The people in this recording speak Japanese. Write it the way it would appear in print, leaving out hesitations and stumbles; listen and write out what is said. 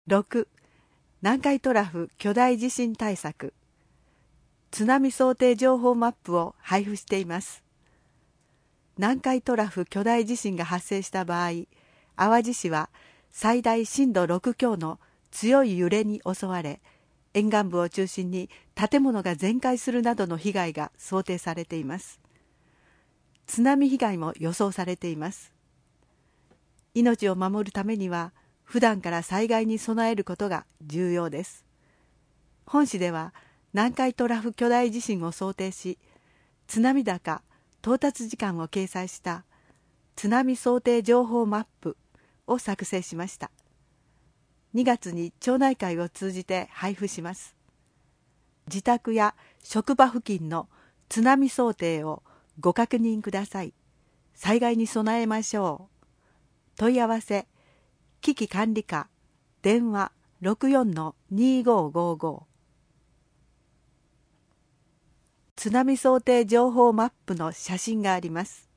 6. 南海トラフ巨大地震対策。津波想定情報マップを配布しています。南海トラフ巨大地震が発生した場合、淡路市は最大震度6強の強い揺れに襲われ、沿岸部を中心に建物が全壊するなどの被害が想定されています。津波被害も予想されています。命を守るためには、普段から災害に備えることが重要です。本市では南海トラフ巨大地震を想定し、津波高到達時間を掲載した津波想定情報マップを作成しました。2月に町内会を通じて配布します。自宅や職場付近の津波想定をご確認ください。災害に備えましょう。問い合わせ危機管理課電話 64-2555。 津波想定情報マップの写真があります。